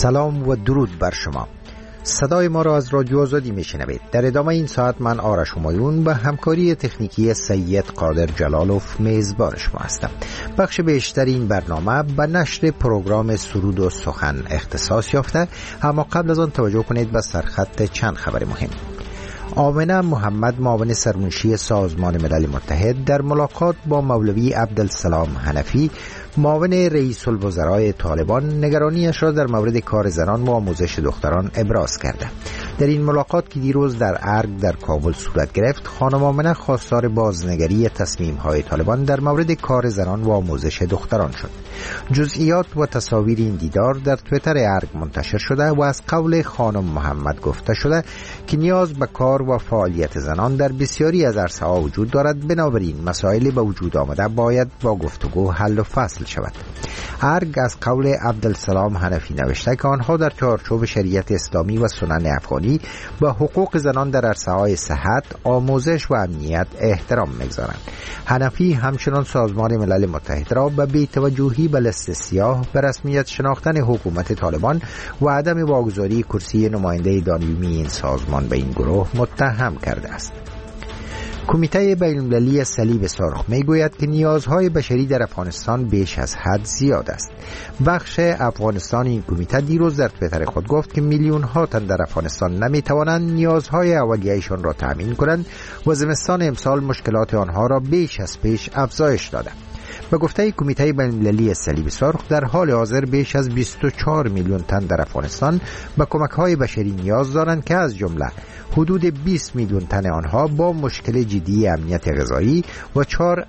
سلام و درود بر شما. صدای ما را از رادیو آزادی میشنوید. در ادامه این ساعت من آرش همایون با همکاری تکنیکی سید قادر جلالوف میزبان شما هستم. بخش بیشتر این برنامه به نشر پروگرام سرود و سخن اختصاص یافته، اما قبل از آن توجه کنید به سرخط چند خبر مهم. آمنه محمد، معاون سرمنشی سازمان ملل متحد، در ملاقات با مولوی عبدالسلام حنفی، معاون رئیس الوزراء طالبان، نگرانیش را در مورد کار زنان و آموزش دختران ابراز کرده. در این ملاقات که دیروز در ارگ در کابل صورت گرفت، خانم آمنه خواستار بازنگری تصمیم‌های طالبان در مورد کار زنان و آموزش دختران شد. جزئیات و تصاویر این دیدار در توییتر ارگ منتشر شده و از قول خانم محمد گفته شده که نیاز به کار و فعالیت زنان در بسیاری از عرصه‌ها وجود دارد، بنابراین مسائل به وجود آمده باید با گفتگو حل و فصل شود. ارگ از قول عبدالسلام حنفی نوشته که آنها در چارچوب شریعت اسلامی و سنن افغانی به حقوق زنان در عرصه‌های صحت، آموزش و امنیت احترام می‌گذارند. حنفی همچنان سازمان ملل متحد را به بی‌توجهی به لیست سیاه، به رسمیت شناختن حکومت طالبان و عدم واگذاری کرسی نماینده دائمی این سازمان به این گروه متهم کرده است. کمیته بین‌المللی صلیب سرخ میگوید که نیازهای بشری در افغانستان بیش از حد زیاد است. بخش افغانستان این کمیته دیروز در توییتر خود گفت که میلیون ها تن در افغانستان نمیتوانند نیازهای اولیه‌شان را تامین کنند و زمستان امسال مشکلات آنها را بیش از پیش افزایش داده. به گفته کمیته بین‌المللی صلیب سرخ، در حال حاضر بیش از 24 میلیون تن در افغانستان به کمک‌های بشری نیاز دارند که از جمله حدود 20 میلیون تن آنها با مشکل جدی امنیت غذایی و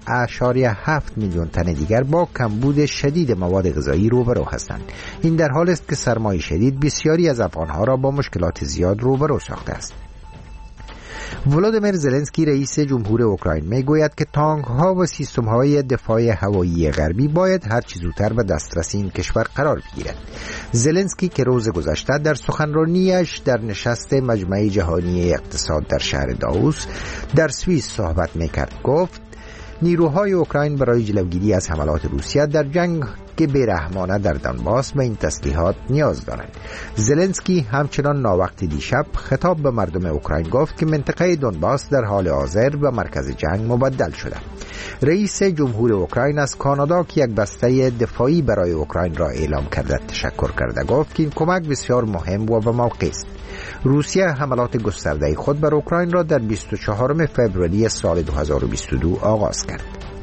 4.7 میلیون تن دیگر با کمبود شدید مواد غذایی روبرو هستند. این در حالی است که سرمای شدید بسیاری از افغانها را با مشکلات زیاد روبرو ساخته است. ولادیمیر زلنسکی رئیس جمهور اوکراین میگوید که تانک‌ها و سیستم‌های دفاع هوایی غربی باید هر چه زودتر به دسترس این کشور قرار بگیرد. زلنسکی که روز گذشته در سخنرانیش در نشست مجمع جهانی اقتصاد در شهر داووس در سوئیس صحبت میکرد، گفت نیروهای اوکراین برای جلوگیری از حملات روسیه در جنگ که بیرحمانه در دونباس به این تسلیحات نیاز دارند. زلنسکی همچنان ناوقت دیشب خطاب به مردم اوکراین گفت که منطقه دونباس در حال حاضر به مرکز جنگ مبدل شده. رئیس جمهور اوکراین از کانادا که یک بسته دفاعی برای اوکراین را اعلام کرده تشکر کرده، گفت که این کمک بسیار مهم و به موقع است. روسیه حملات گسترده خود بر اوکراین را در 24 فوریه سال 2022 آغاز کرد.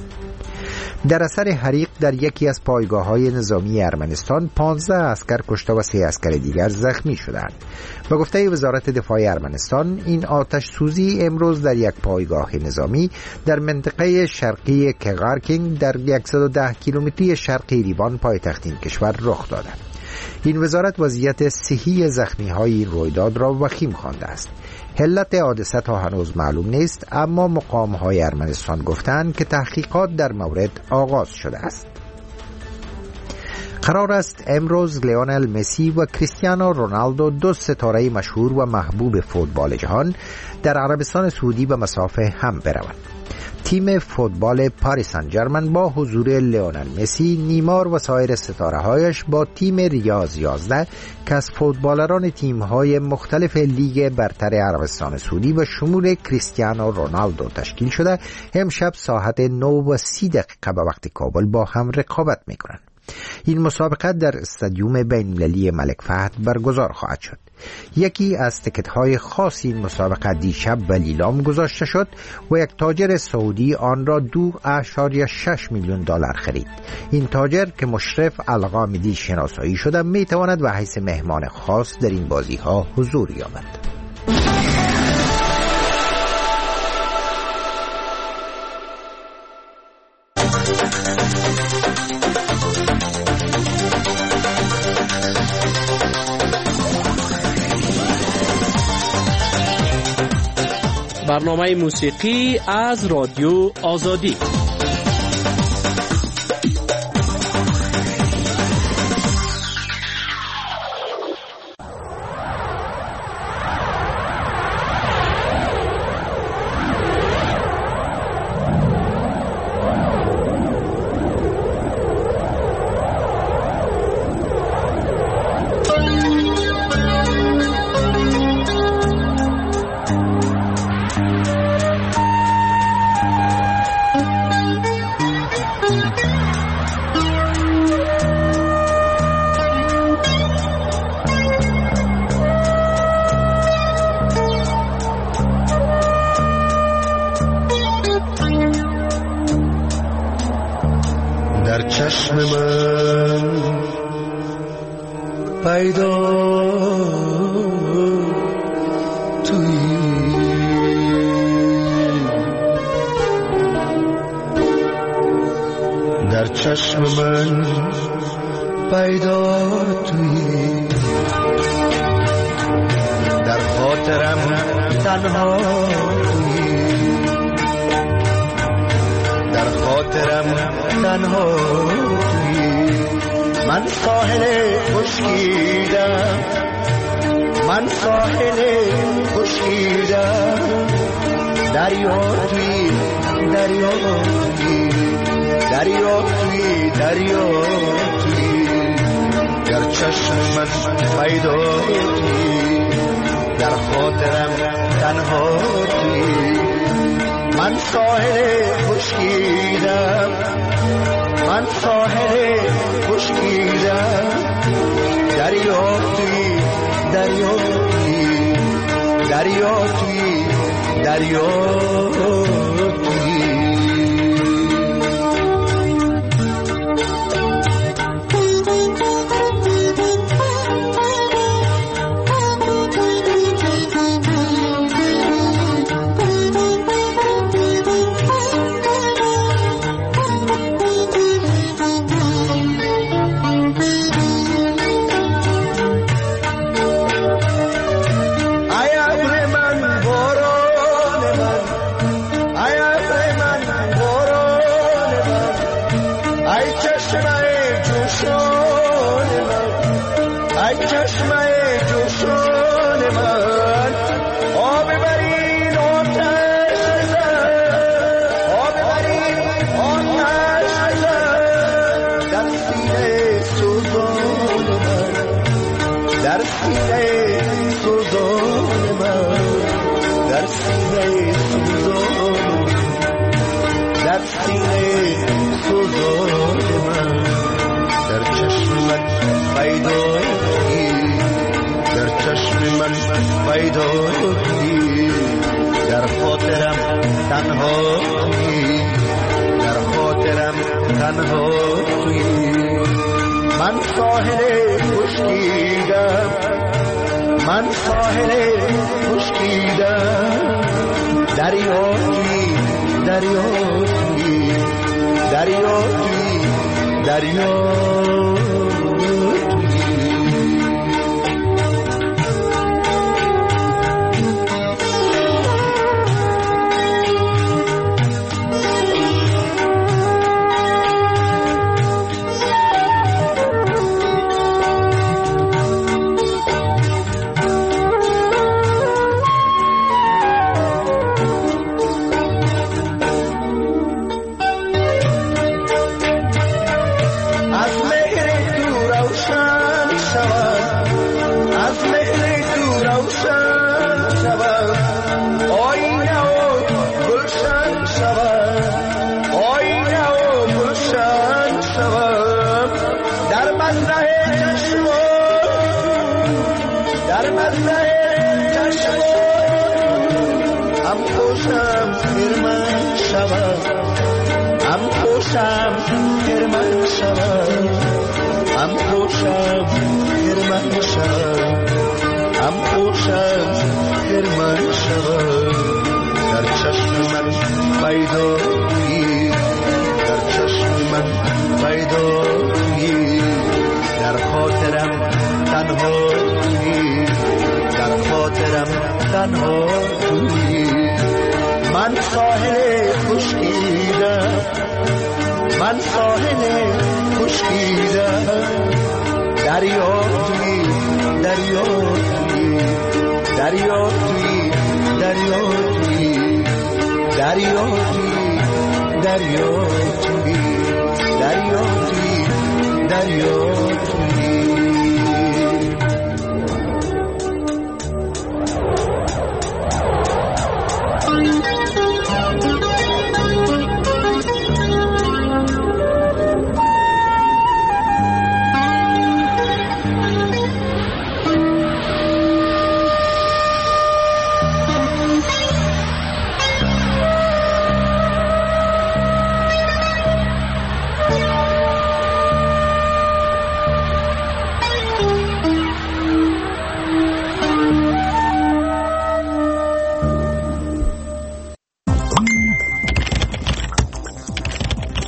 در اثر حریق در یکی از پایگاه‌های نظامی ارمنستان 15 عسکر کشته و 3 عسکر دیگر زخمی شدند. به گفته وزارت دفاع ارمنستان، این آتش سوزی امروز در یک پایگاه نظامی در منطقه شرقی کغارکینگ در 110 کیلومتری شرقی لیوان پایتخت این کشور رخ داده. این وزارت وضعیت صحی زخمی‌های این رویداد را وخیم خوانده است. علت حادثه تا هنوز معلوم نیست، اما مقام‌های ارمنستان گفتند که تحقیقات در مورد آغاز شده است. قرار است امروز لیونل مسی و کریستیانو رونالدو، دو ستاره مشهور و محبوب فوتبال جهان، در عربستان سعودی به مسافه هم بروند. تیم فوتبال پاریس سن ژرمن با حضور لیونل مسی، نیمار و سایر ستاره‌هایش با تیم ریاض 11 که از فوتبالران تیم‌های مختلف لیگ برتر عربستان سعودی و شمول کریستیانو رونالدو تشکیل شده، امشب ساعت 9:30 به وقت کابل با هم رقابت می‌کنند. این مسابقه در استادیوم بین‌المللی ملک فهد برگزار خواهد شد. یکی از تکت‌های خاص این مسابقه دیشب به لیلام گذاشته شد و یک تاجر سعودی آن را 2.6 میلیون دلار خرید. این تاجر که مشرف القامدی شناسایی شده میتواند به حیث مهمان خاص در این بازی‌ها حضور یابد. برنامه موسیقی از رادیو آزادی. چشم من پیدا تویی، در چشم من پیدا تویی، در خاطرم تنها تویی، در خاطرم تنها تویی. من ساحل خشکیدم، من ساحل خشکیدم، دریا تویی، دریا تویی، دریا تویی، دریا تویی. در چشم من پیدا تویی، در خاطرم تنها تویی. من ساحل خشکیدم، من ساحل خشکیدم، دریا تویی، دریا تویی، دریا تویی، دریا تویی. پیدا تویی، در خاطرم تنها تویی، در خاطرم تنها تویی. من ساحل خشکیدم، من ساحل خشکیدم، دریا تویی، دریا تویی، دریا تویی، دریا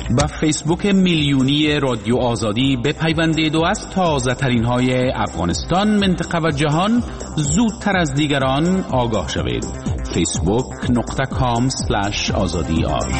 و فیسبوک میلیونی رادیو آزادی بپیوندید و از تازه ترین های افغانستان، منطقه و جهان زودتر از دیگران آگاه شوید. facebook.com/azadi.ir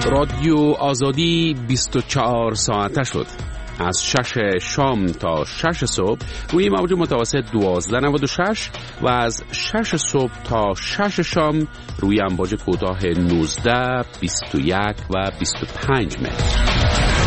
رادیو آزادی 24 ساعته شد. از 6 شام تا 6 صبح روی موج متوسط 1296 و از 6 صبح تا 6 شام روی امواج کوتاه 19، 21 و 25 متر.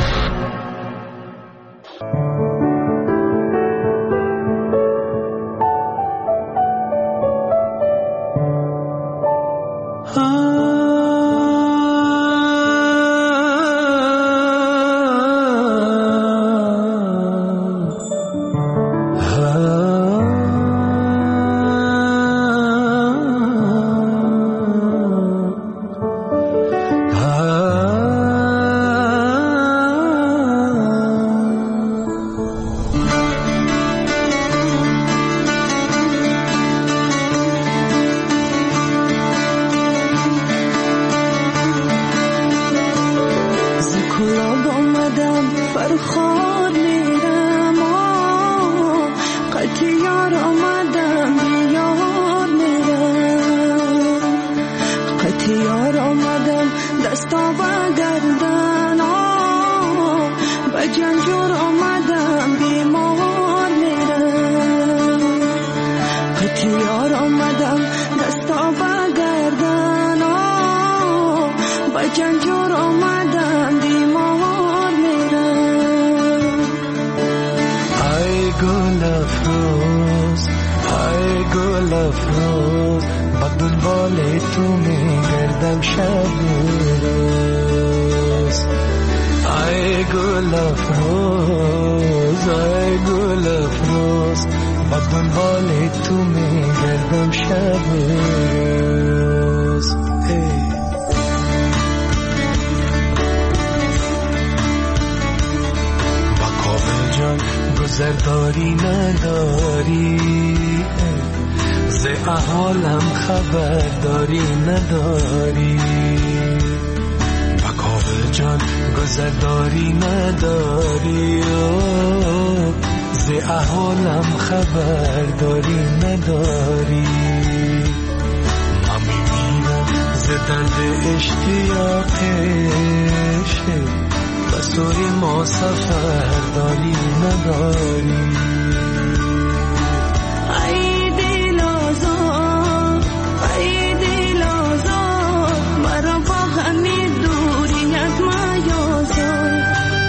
گذرداری نداری ز احوالم خبرداری نداری بکاوه جان گذرداری نداری ز احوالم خبرداری نداری من میمیرم ز درد اشتیاقش بسوی ما سفر داری نداری ای دل آزاد مرا با همین دوریت میازار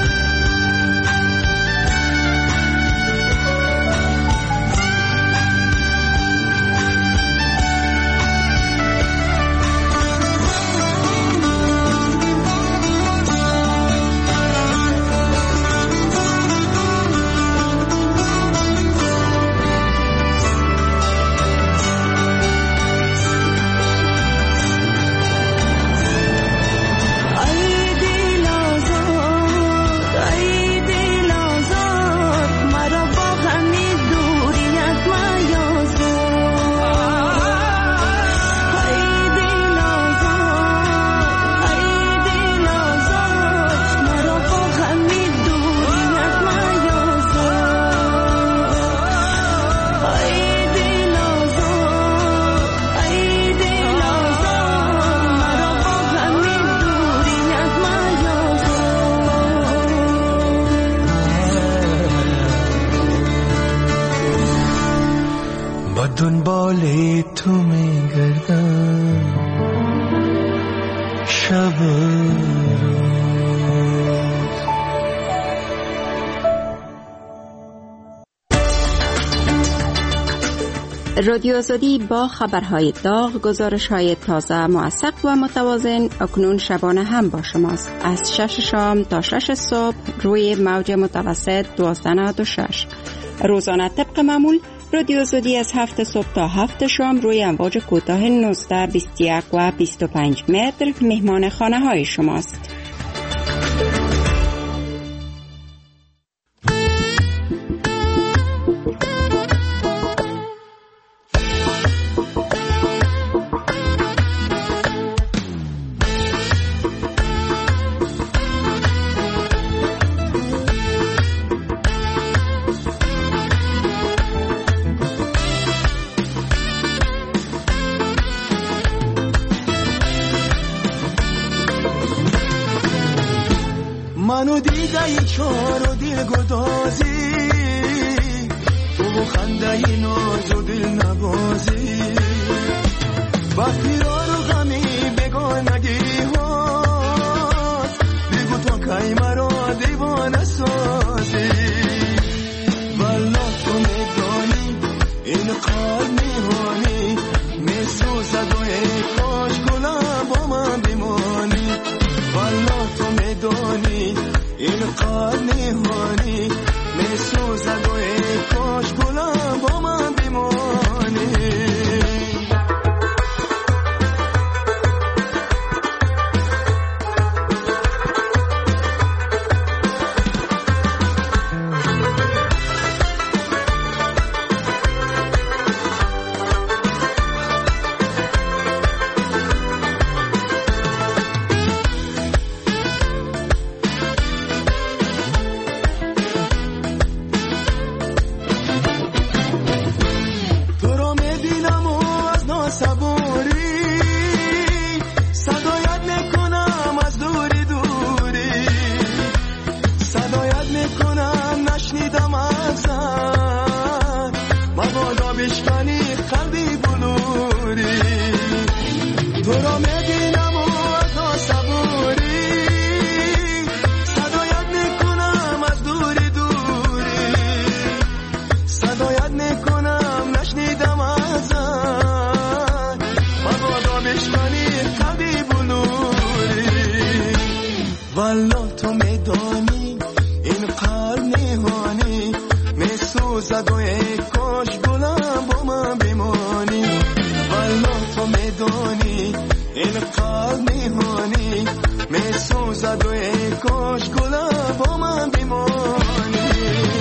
دنبال تو میگردم شب رادیو آزادی با خبرهای داغ، گزارش‌های تازه، موثق و متوازن اکنون شبانه هم با شماست. از 6 شام تا 6 صبح روی موج متوسط 1296. روزانه طبق معمول رادیو آزادی از 7 صبح تا 7 شام روی امواج کوتاه 19، 21 و 25 متر مهمان خانه های شماست. منو دیده چار و دل گدازی تو خنده ناز و دل نبازی با پیرار و غمی بگانگی هاست بگو تو که مرا دیوانه سازی والا تو میدانی این قلب میهانی میسوزد و ای کاش گلم با من بمانی والا تو میدانی این قلب میهانی میسوزد و ای کاش گلم با من بمانی والا تو میدانی این قلب نهانی میسوزد و ای کاش گلم با من بمانی والا تو میدانی این قلب نهانی میسوزد و ای کاش گلم با من بمانی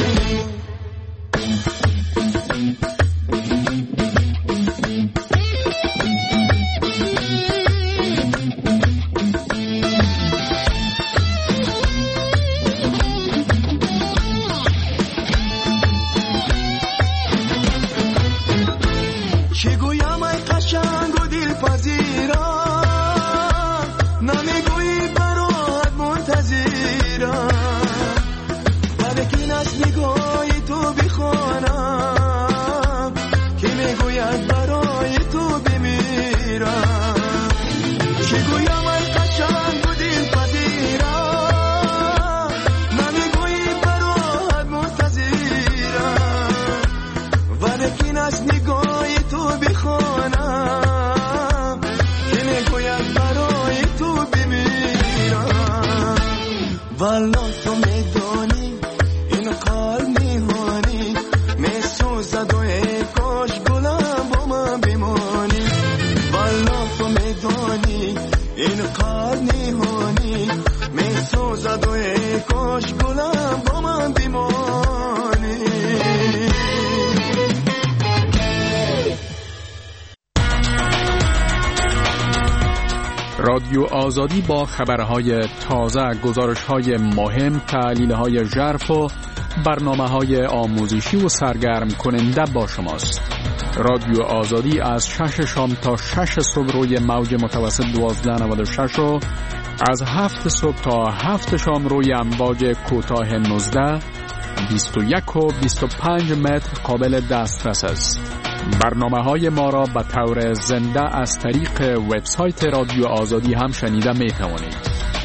رادیو آزادی با خبرهای تازه، گزارش‌های مهم، تحلیل‌های ژرف و برنامه‌های آموزشی و سرگرم کننده با شماست. رادیو آزادی از 6 شام تا 6 صبح روی موج متوسط 1296 و از 7 صبح تا 7 شام روی امواج کوتاه 19، 21 و 25 متر قابل دسترس است. برنامه‌های ما را به طور زنده از طریق وبسایت رادیو آزادی هم شنیده می‌توانید.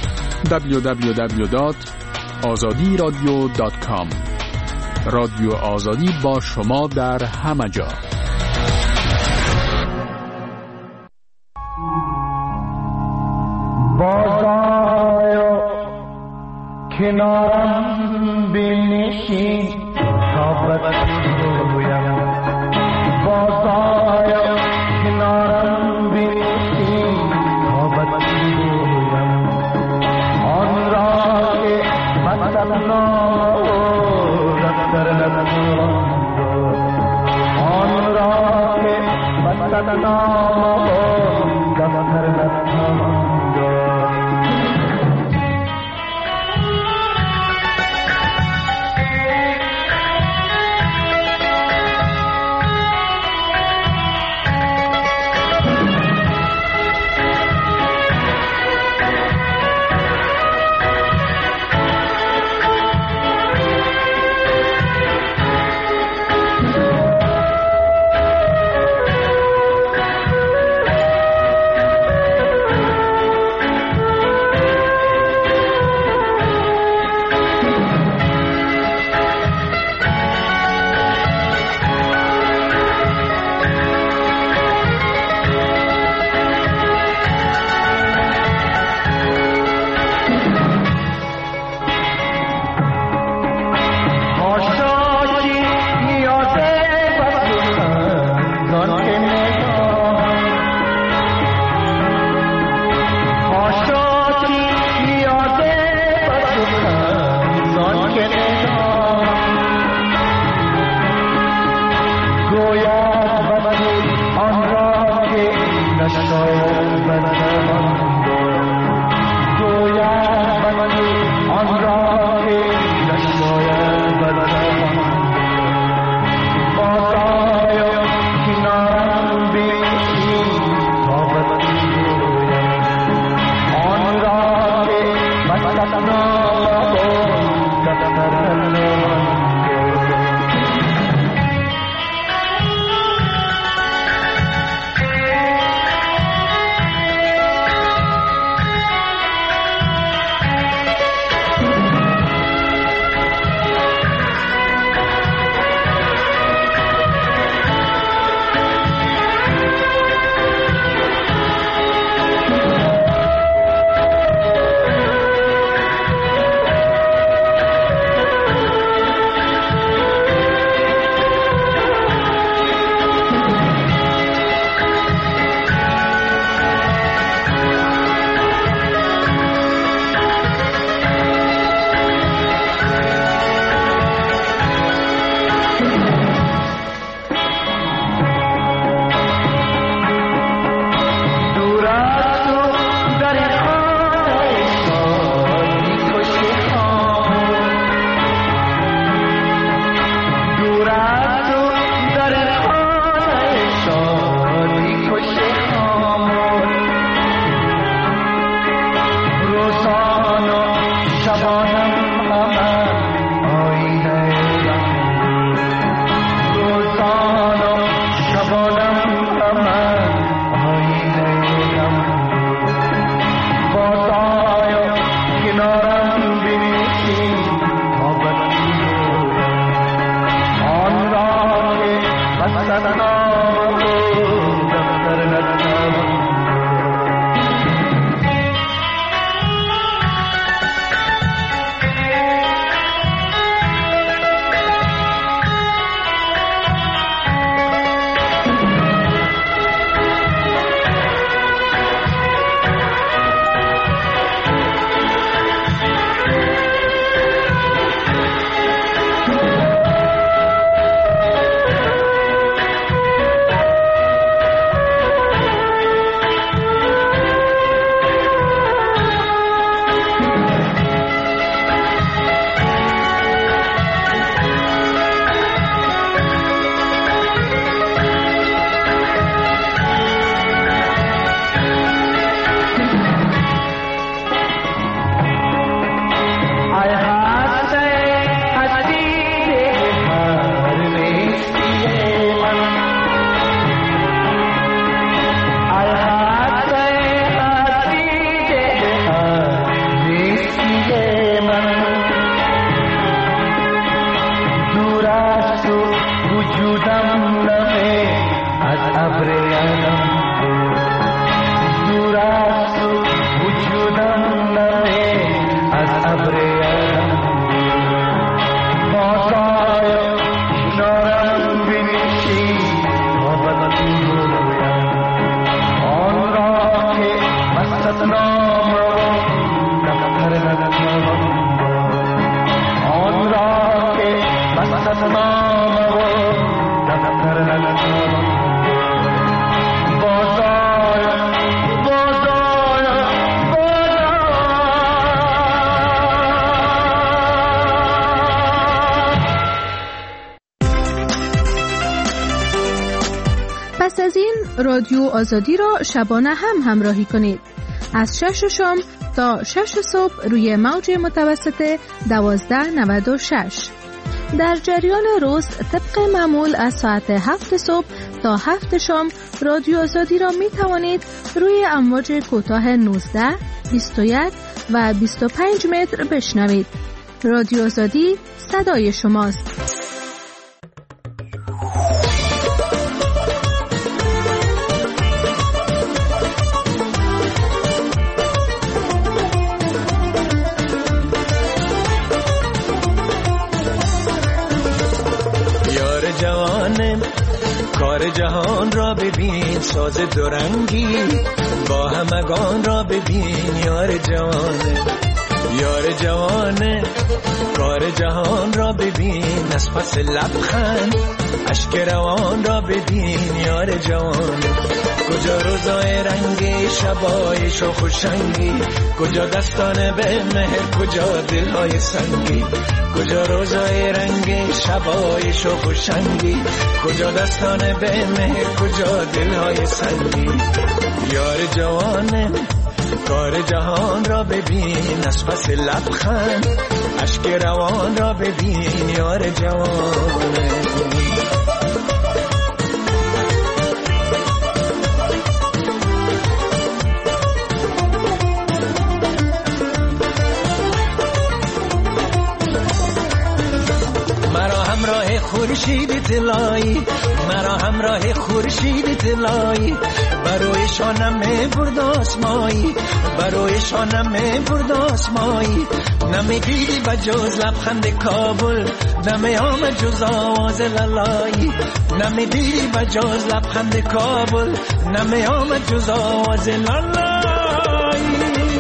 www.azadiradio.com. رادیو آزادی با شما در همه جا. بازآیا کنارم بنشین تا بگویم بازآیا کنارم بنشین تا بگویم آن را که مثلا دفتر نتواند آن را که مثلا دفتر نتواند رادیو آزادی را شبانه هم همراهی کنید. از 6 شام تا 6 صبح روی موج متوسط 1296. در جریان روز طبق معمول از ساعت 7 صبح تا 7 شام رادیو آزادی را می توانید روی امواج کوتاه 19, 21 و 25 متر بشنوید. رادیو آزادی صدای شماست. کار جهان را ببین ساز دورنگی، با همگان را ببین یار جوانه، یار جوانه. کار جهان را ببین از پس لبخند، اشک روان را ببین یار جوانه. کجا روزای رنگی شبای شوخ و شنگی، کجا دستان به مهر، کجا دلهای سنگی. کجا روزای رنگی شبای شوخ و شنگی، کجا دستان به مهر، کجا دلهای سنگی. یار جوانه کار جهان را ببین از پس لبخند، اشک روان را ببین یار جوانه. خورشید طلایی، مرا همراه خورشید طلایی، بروی شانم برد آسمایی، بروی شانم برد آسمایی. نمیدیدی بجز لبخند کابل، نمی آمد جز آواز لالایی. نمیدیدی بجز لبخند کابل، نمی آمد جز آواز لالایی.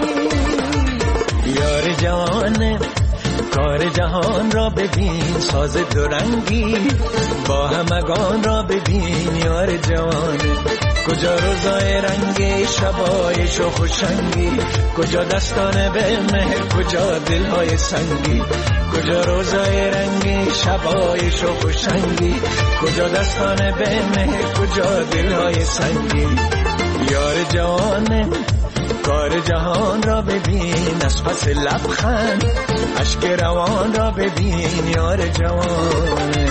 یار جوانه کار جهان را ببین ساز دورنگی، با همگان را ببین یار جوانه. کجا روزای رنگی شبای شوخ و شنگی، کجا دستان به مهر، کجا دلهای سنگی. کجا روزای رنگی شبای شوخ و شنگی، کجا دستان به مهر، کجا دلهای سنگی. یار جوانه کار جهان را ببین از پس لبخند، اشک روان را ببین یار جوانه.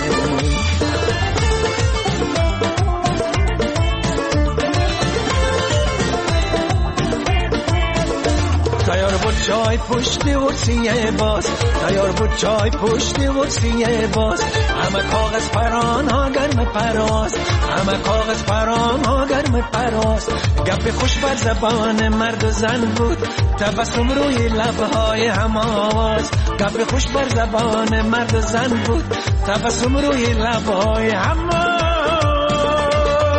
تیار بود چای پشت ورسیه باز، تیار بود چای پشت ورسیه باز. همه کاغذ پران ها گرم پراز، همه کاغذ پران ها گرم پراز. گپ خوش بر زبان مرد و زن بود، تبسم روی لبهای هم آواز. گپ خوش بر زبان مرد و زن بود، تبسم روی لبهای هم آواز.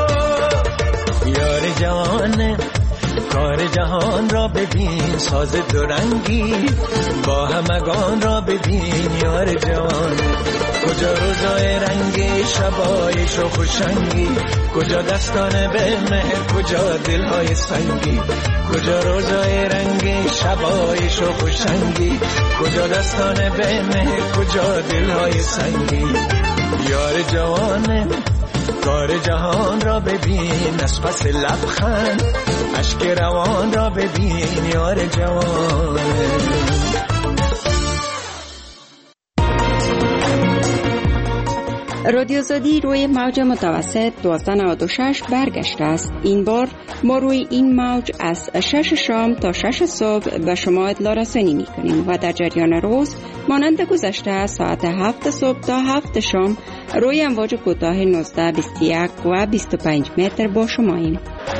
یار جوانه کار جهان را ببین ساز دورنگی، با همگان را ببین یار جوانه. کجا روزای رنگی شبای شوخ و شنگی، کجا دستان به مهر، کجا دلهای سنگی. کجا روزای رنگی شبای شوخ و شنگی، کجا دستان به مهر، کجا دلهای سنگی. یار جوانه کار جهان را ببین از پس لبخند، اشک روان را ببین یار جوانه. رادیو آزادی روی موج متوسط 1296 برگشته است. این بار ما روی این موج از 6 شام تا 6 صبح به شما اطلاع رسانی می‌کنیم و در جریان روز مانند گذشته ساعت 7 صبح تا 7 شام روی امواج کوتاه 19, 21 و 25 متر با شماییم.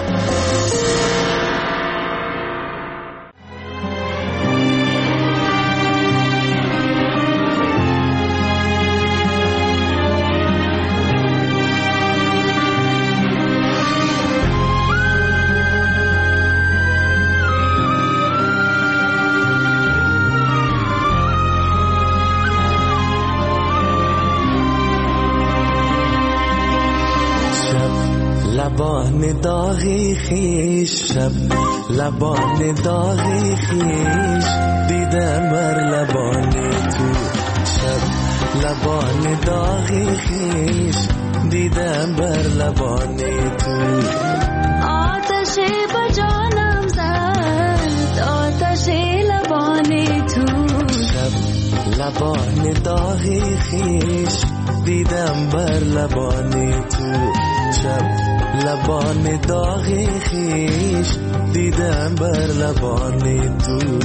لبان داغی خیش، شب لبان داغی خیش، دیدم بر لبان تو. شب لبان داغی خیش، دیدم دیدم بر لبان تو. آتش با جانم زد، آتش لبان تو. شب لبان داغی خیش دیدم بر لبان تو. شب لبان داغی خیش دیدم بر لبان تو.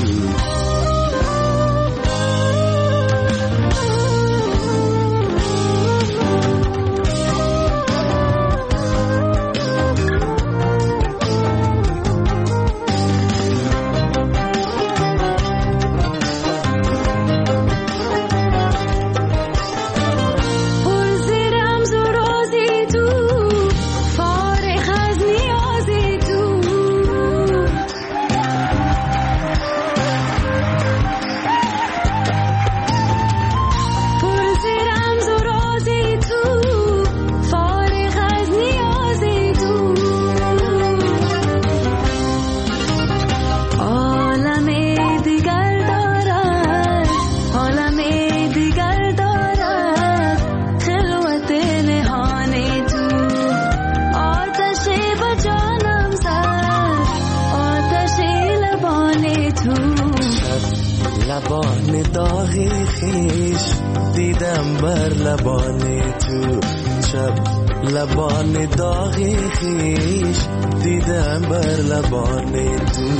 لبان داغی خیش دیدم بر لبان تو. شب لبان داغی خیش دیدم بر لبان تو.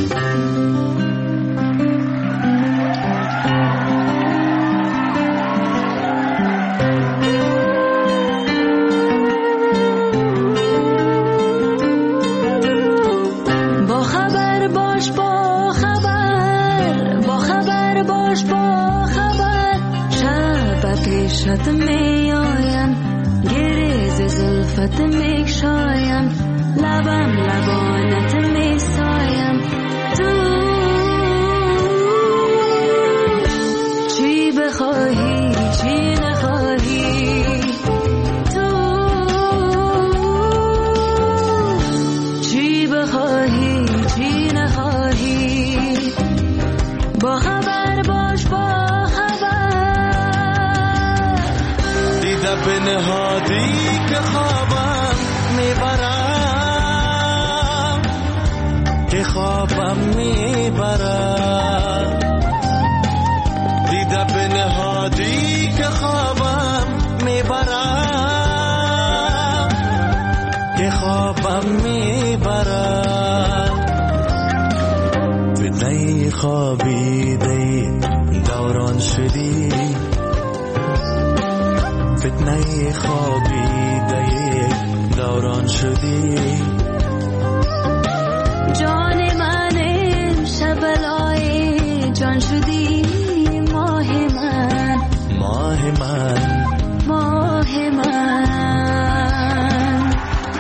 شد می آیم گریز زلفت می شایم لبم لبانت می سایم تو چی بخواهی چی نخواهی تو چی بخواهی چی نخواهی با خبر باش با به نهادی که خوابم میبرم که خوابم میبرم دیده به نهادی که خوابم میبرم که خوابم میبرم فتنه خوابیده دوران شدی فتنه خوابیده دوران شدی جان من امشب لای جان شدی ماه من ماه من ماه من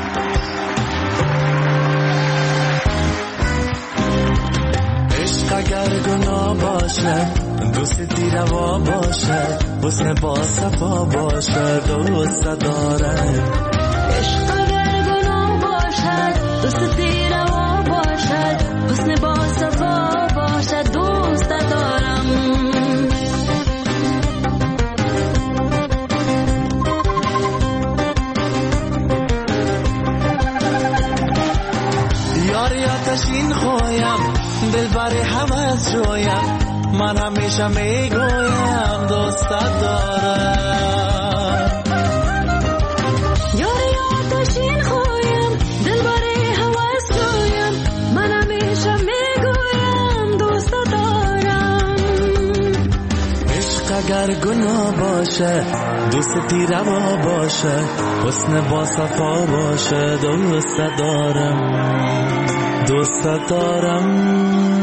عشق اگر گناه باشد دوستی روا باشد حسن با صفا باشد دوست دارم عشق اگر گناه باشد دوستی روا باشد حسن با صفا باشد دوست دارم یاری آتشین خویم دلبر هوس جویم من همیشه میگویم دوستت دارم یاری آتشین خویم دلبر هوس جویم من همیشه میگویم دوستت دارم عشق اگر گناه باشه دوستی روا باشه حسن با صفا باشه دوستت دارم دوستت دارم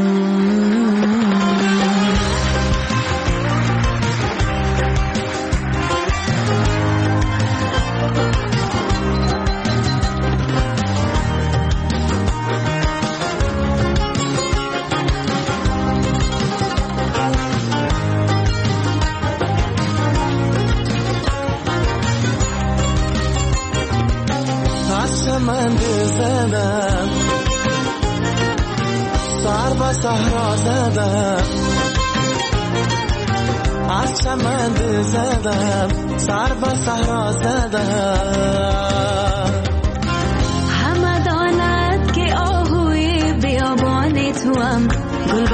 من زدم سر به صحرا زدم از چمن زدم سر به صحرا زدم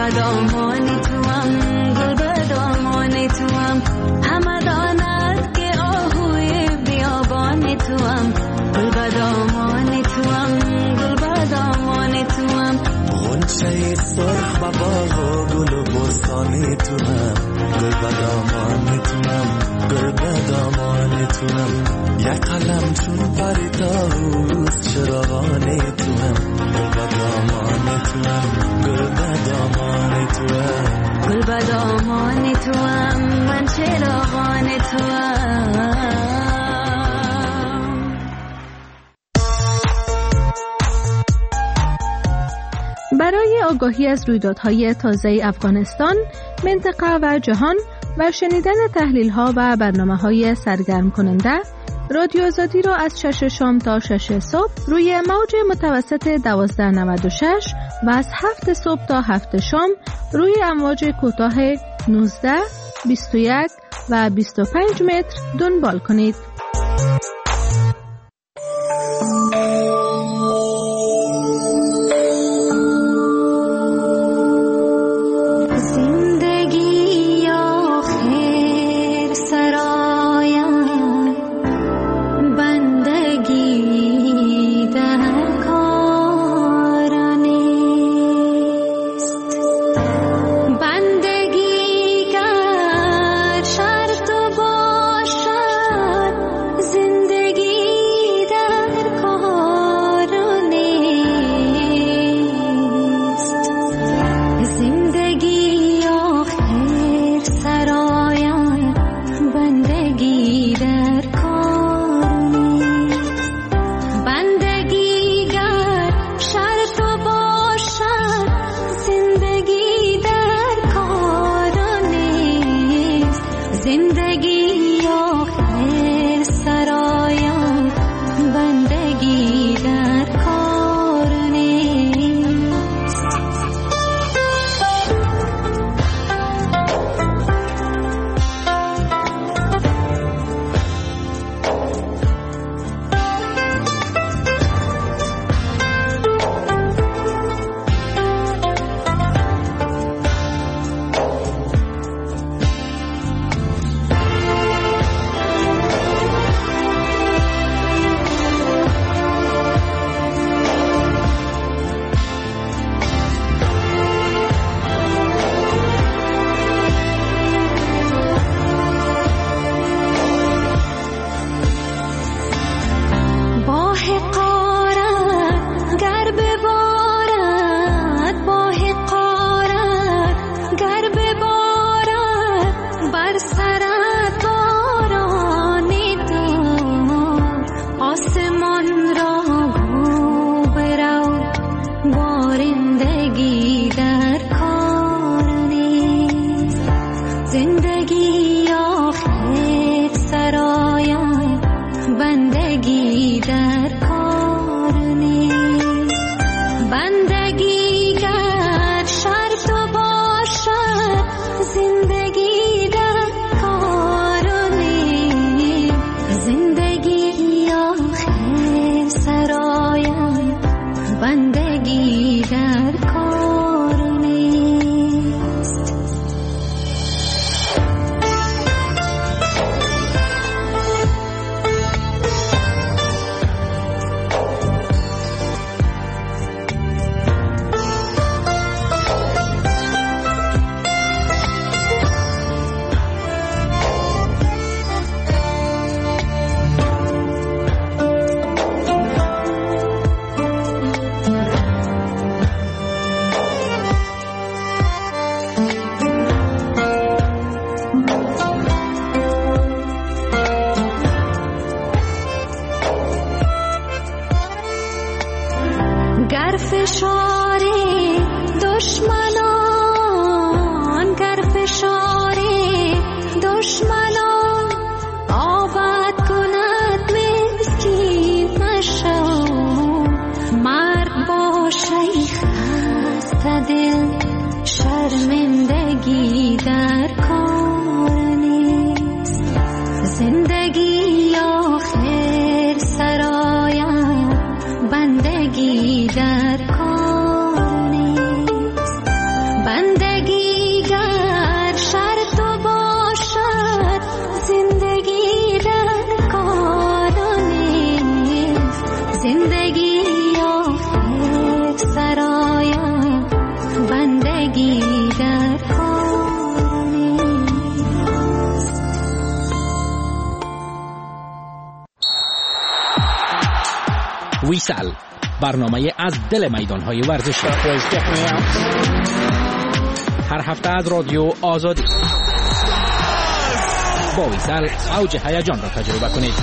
بدامان توام، گل بدامان توام، همه داند که آهوی بیابان توام، گل بدامان توام، گل بدامان توام، غنچه سرخ و باغ و گل و بستان توام، گل بدامان توام، گل بدامان توام، یک قلم چون پریداوز چراغان توام، گل بدامان توام، گل بدامان توام، گل بدامان توام، من چراغان توام. برای آگاهی از رویدادهای تازه افغانستان، منطقه و جهان و شنیدن تحلیل‌ها و برنامه‌های سرگرم کننده، رادیو آزادی را از 6 شام تا 6 صبح روی موج متوسط 1296 و از 7 صبح تا 7 شام روی امواج کوتاه 19، 21 و 25 متر دنبال کنید. بندگی در کار نیست. ویسل، برنامه از دل میدان‌های ورزشی. هر هفته از رادیو آزادی. با ویسل اوج هیجان را تجربه کنید.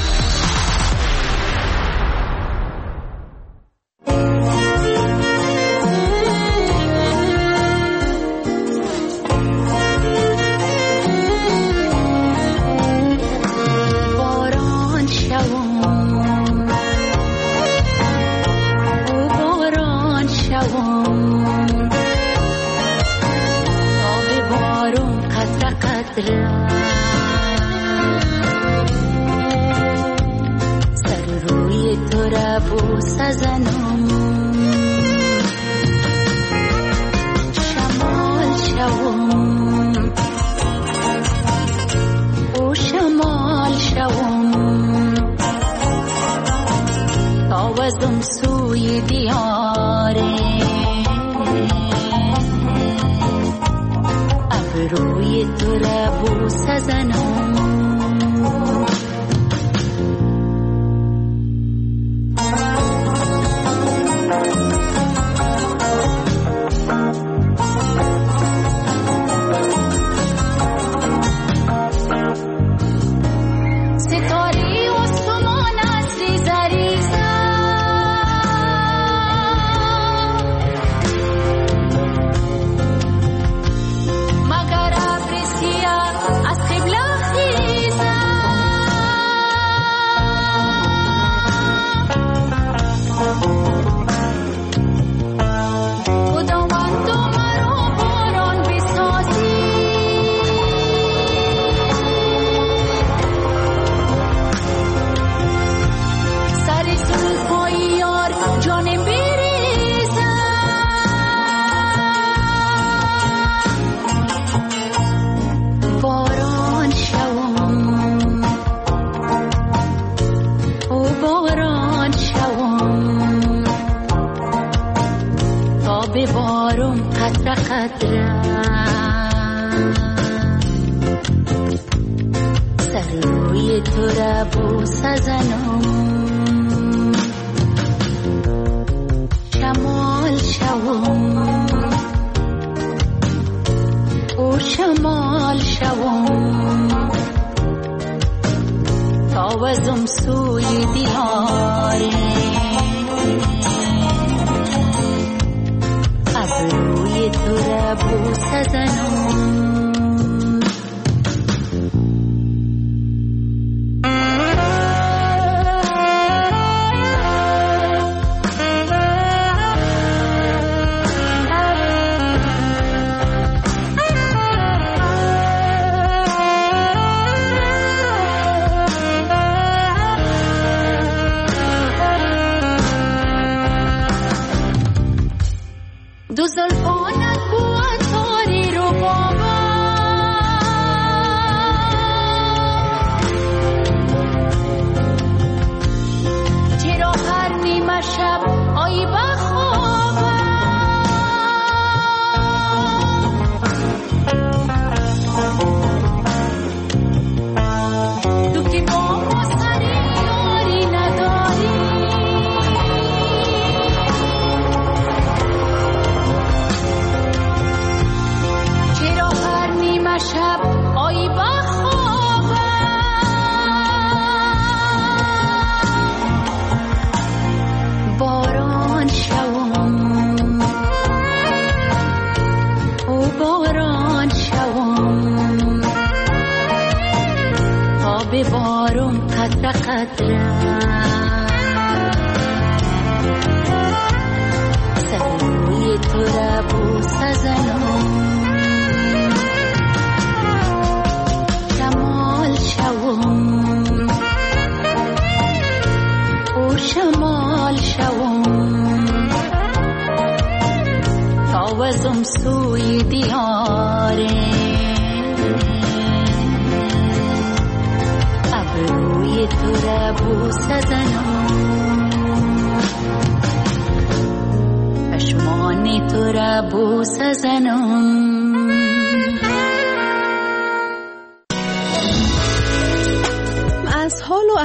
تو را بوسه زنم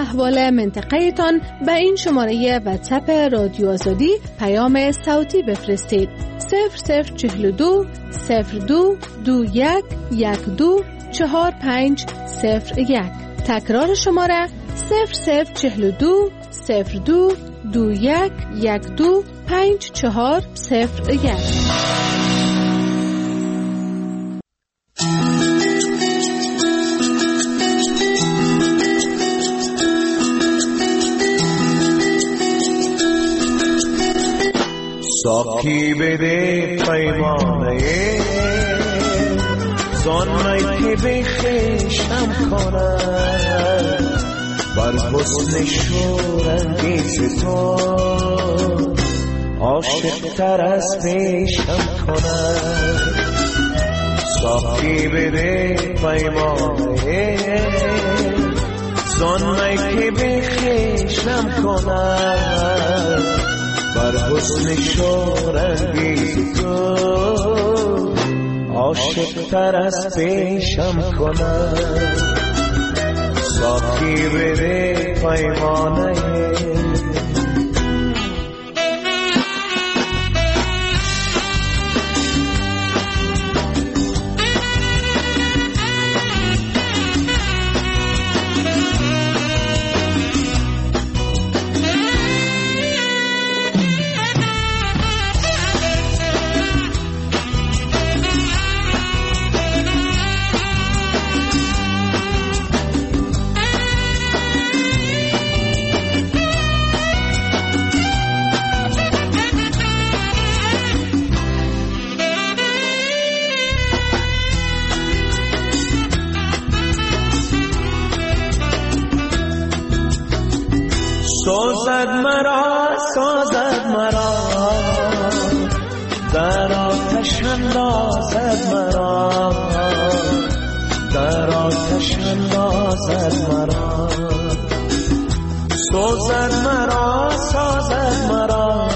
احوال منطقه تان به این شماره واتساپ رادیو آزادی پیام صوتی بفرستید. 0042 02 21 12 4501. تکرار شماره 0042 02 21 12 5401. ساقی بده پیمانه زانمایی که به خشم کنم بر حسن شورانگیز تو عاشق تر از پیشم کنم. ساقی بده پیمانه زانمایی که به خشم کنم بر حسن شورانگیز تو عاشق تر از پیشم کنم. ساقی بده پیمانه سازد مرا در آتش اندازد مرا در آتش اندازد مرا سازد مرا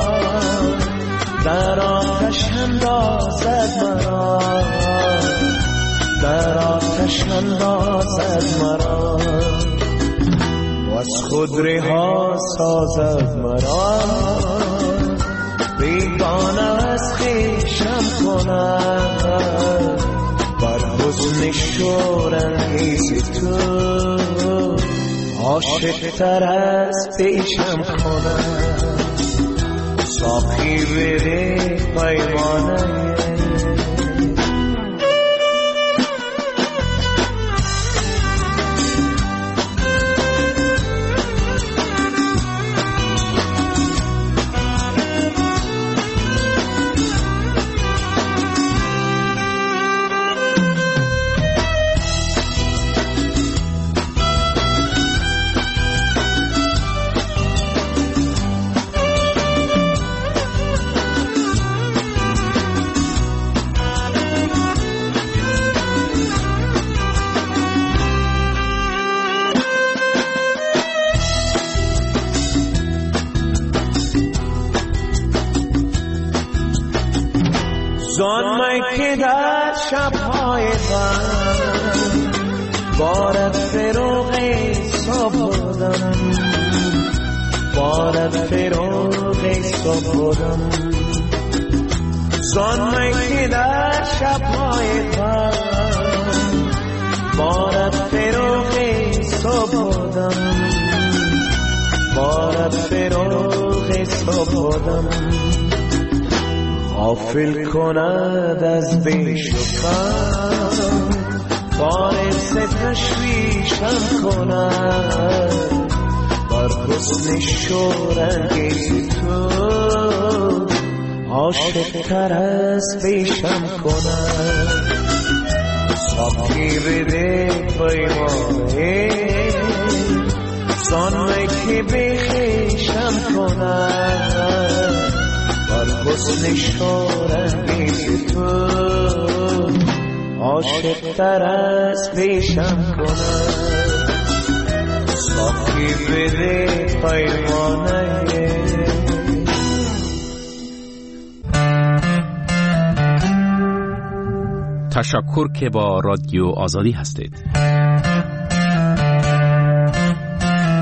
در آتش اندازد مرا در آتش اندازد مرا از خود رها سازد مرا بیگانه از خویشم کند بر حسن شورانگیز تو عاشق تر از پیشم کند. ساقی بده پیمانه زانمایی که در شبهای غم بارد فروغ صبح بودم بارد فروغ صبح بودم زانمایی که در شبهای غم بارد فروغ صبح بودم بارد فروغ صبح بودم غافل کند از بیش و کم باعث تشویشم کند بر حسن شورانگیز تو عاشق تر از پیشم کند. ساقی بده پیمانه زانمایی که به خویشم کند بر حسن شورانگیز تو عاشق تر از پیشم کند. ساقی بده پیمانه تشکر که با رادیو آزادی هستید.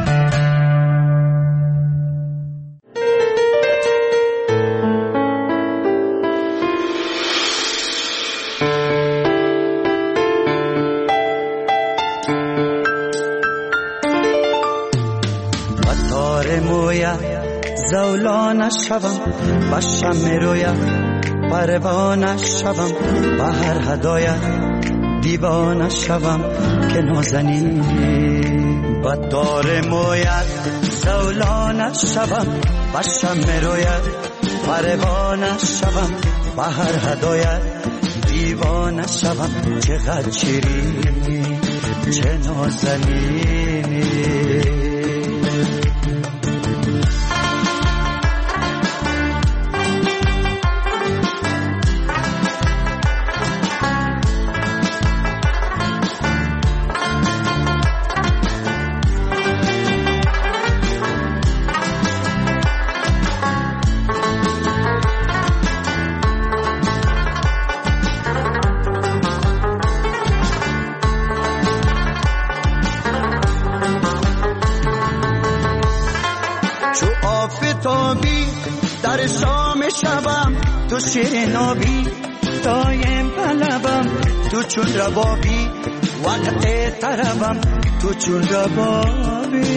دار مویت زولانه شوم با شم رویت پروانه شوم با هر هدایت دیوانه شوم که نازنینی با دار مویت زولانه شوم با شم رویت پروانه شوم با هر هدایت دیوانه شوم چقدر شیرینی چه نازنینی در شام شبم تو شیر نابی دایم طلبم تو چون ربابی وقت طربم تو چون ربابی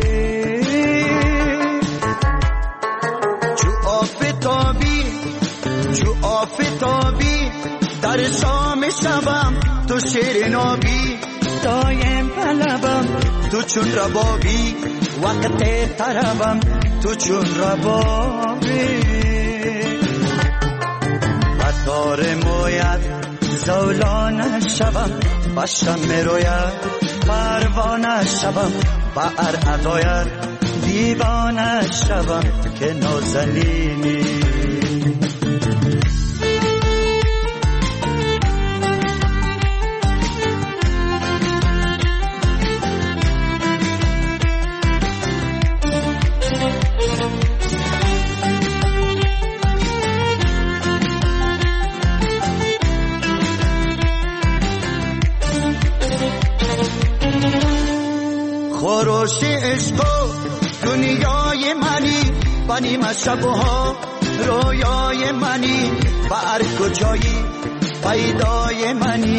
چو آفتابی در شام شبم تو شیر نابی دایم طلبم تو چون ربابی وقت طربم تو چون ربابی با دار مویت زولانه شوم با شم رویت پروانه شوم با ادایت دیوانه شوم که نازنینی خروش عشق دنیای منی بنی شبها رویای منی و هر کجایی پیدای منی